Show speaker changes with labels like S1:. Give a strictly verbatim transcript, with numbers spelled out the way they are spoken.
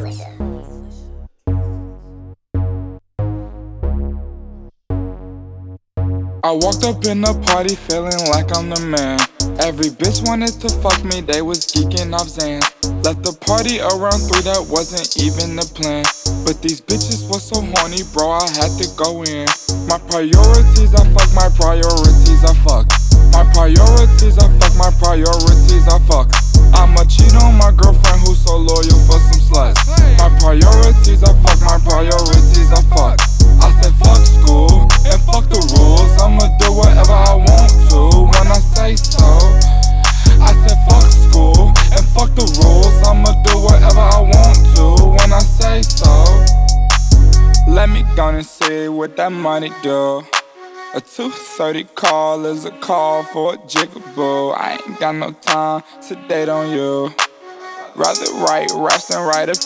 S1: I walked up in the party feeling like I'm the man. Every bitch wanted to fuck me, they was geeking off Xans. Left the party around three, that wasn't even the plan. But these bitches was so horny, bro, I had to go in. My priorities, I fuck, my priorities, I fuck. My priorities, I fuck, my priorities, I fuck. I'ma cheat on my girlfriend who's so loyal for some sluts. My priorities, I fuck, my priorities, I fuck. I said fuck school and fuck the rules. I'ma do whatever I want to when I say so. I said fuck school and fuck the rules. I'ma do whatever I want to when I say so. Let me go and see what that money do. A two thirty call is a call for a jigaboo. I ain't got no time to date on you. Rather write raps than write a